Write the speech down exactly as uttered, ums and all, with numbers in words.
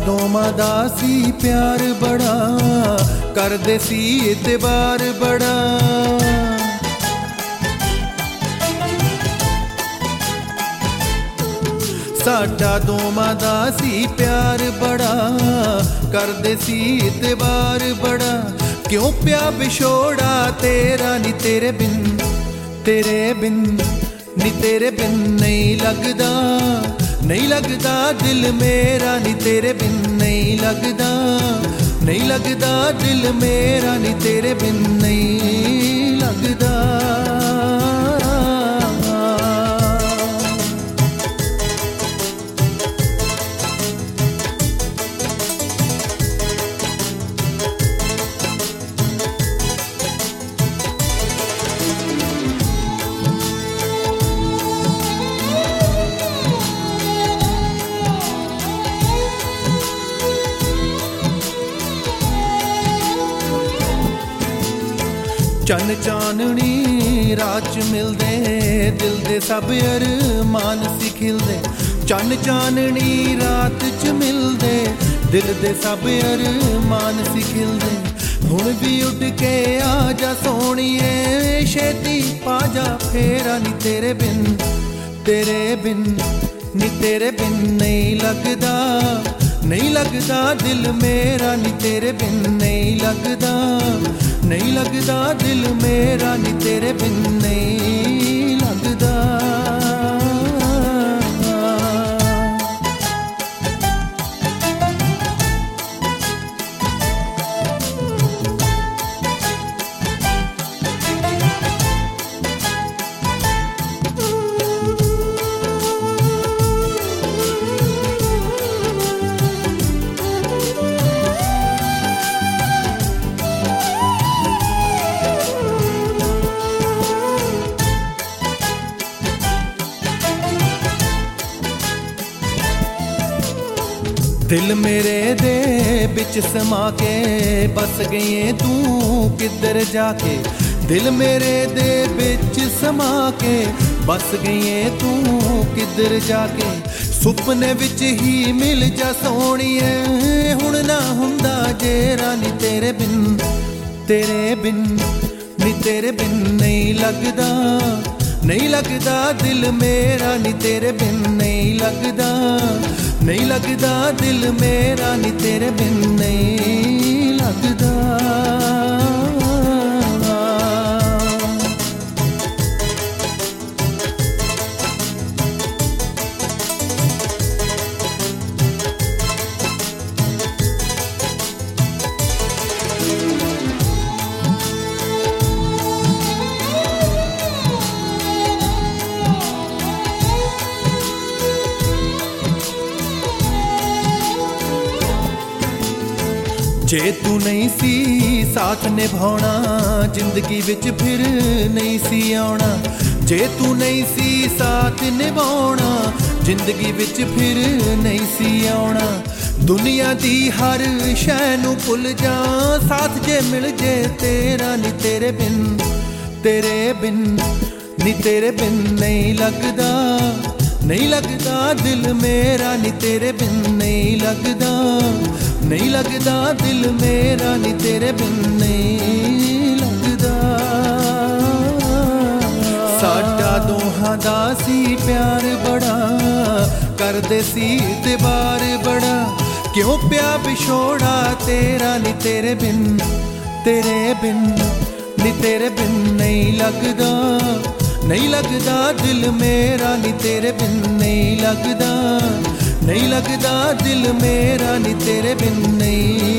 दोवां दा सी प्यार बड़ा, करदे सी इतबार बड़ा। साडा दोवां दा सी प्यार बड़ा, करदे सी इतबार बड़ा। क्यों प्या बिछोड़ा तेरा नी तेरे बिन, तेरे बिन नी तेरे बिन नहीं लगदा, नहीं लगदा दिल मेरा नी तेरे बिन नहीं लगदा, नहीं लगदा दिल मेरा नी तेरे बिन नहीं लगदा। चन चाननी रात च मिलदे, दिल दे सब अरमान सी खिलदे। चन चाननी रात च मिलदे, दिल दे सब अरमान सी खिलदे। हुण भी उठ के आ जा सोहणिए, छेती पा जा फेरा नी तेरे बिन, तेरे बिन नी तेरे बिन नहीं लगदा, नहीं लगदा दिल मेरा नी तेरे बिन नहीं लगदा, नहीं लगदा दिल मेरा नी तेरे बिन नहीं लगदा। दिल मेरे दे बिच समा के बस गई तू किधर जाके, दिल मेरे दे बिच समा के बस गई तू किधर जाके। सुपने विच ही मिल जा सोहणिए, हुण ना हुंदा जेरा नी तेरे बिन, तेरे बिन नी तेरे बिन नहीं लगदा, नहीं लगदा दिल मेरा नी तेरे बिन नहीं लगदा, नहीं लगदा दिल मेरा नी तेरे बिन नहीं लगदा। जे तू नहीं सी साथ निभाउणा, जिंदगी विच फिर नहीं सी आउणा। जे तू नहीं सी साथ निभाउणा, जिंदगी विच फिर नहीं सी आउणा। दुनिया दी हर शै नूं भुल जा, साथ जे मिल जे तेरा नी तेरे बिन, तेरे बिन नी तेरे बिन नहीं लगदा, नहीं लगदा दिल मेरा नी तेरे बिन नहीं लगदा, नहीं लगदा दिल मेरा नी तेरे बिन नहीं लगदा। साडा दोहां दा सी प्यार बड़ा, करदे सी इतबार बड़ा। क्यों प्या बिछोड़ा तेरा नी तेरे बिन, तेरे बिन नी तेरे बिन नहीं लगदा, नहीं लगदा दिल मेरा नी तेरे बिन नहीं लगदा, नहीं लगदा दिल मेरा नी तेरे बिन नहीं